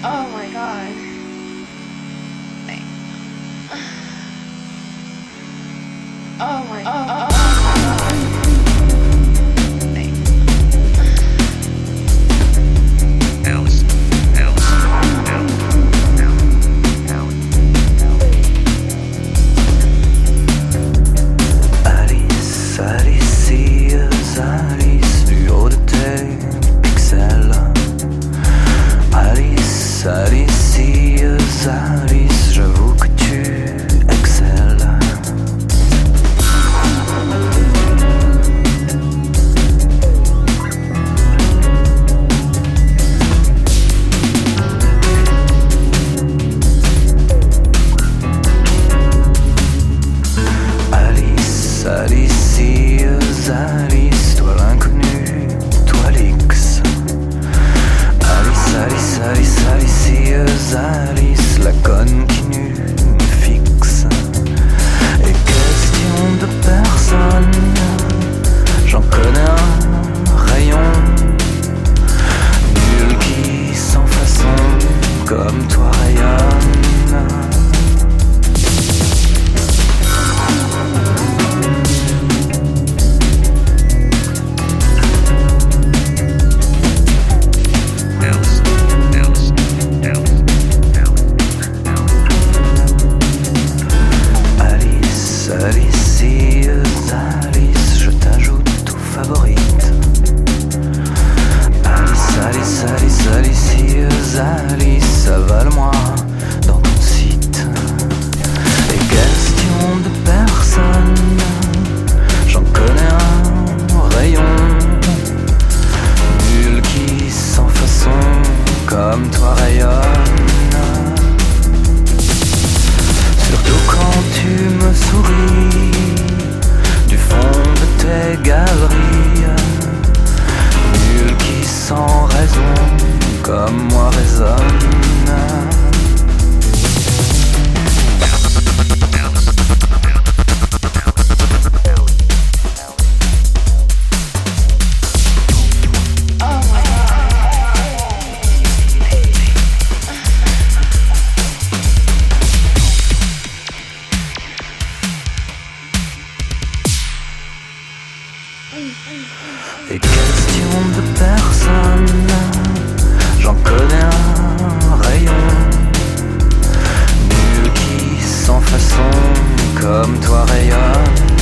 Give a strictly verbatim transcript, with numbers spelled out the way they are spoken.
Oh my god. Oh my, oh, oh, oh my god. Alice, Alice, Alice, Alice, Alice, Alice, du haut de tes pixels. Alice, Alice, Alice, j'avoue que tu excelles. Alice, Alice, Alice, toi l'inconnu, toi l'X. Alice, Alice, Alice, Alice, Alice, la conne qui nu me fixe. Et question de personne, j'en connais un rayon. Nul qui sans façon comme toi rayonne. Alice, Alice, Alice, Alice, Alice, Alice, je t'ajoute tout favorite. Alice, Alice, Alice, Alice, Alice, avale-moi dans ton site. Et question de personne, j'en connais un rayon. Nul qui sans façon comme toi rayonne. Surtout quand tu me souris du fond de tes galeries. Nul qui sans raison comme moi résonne. Oh my Et question de personne, j'en connais un rayon. Nul qui sans façon comme toi rayonne.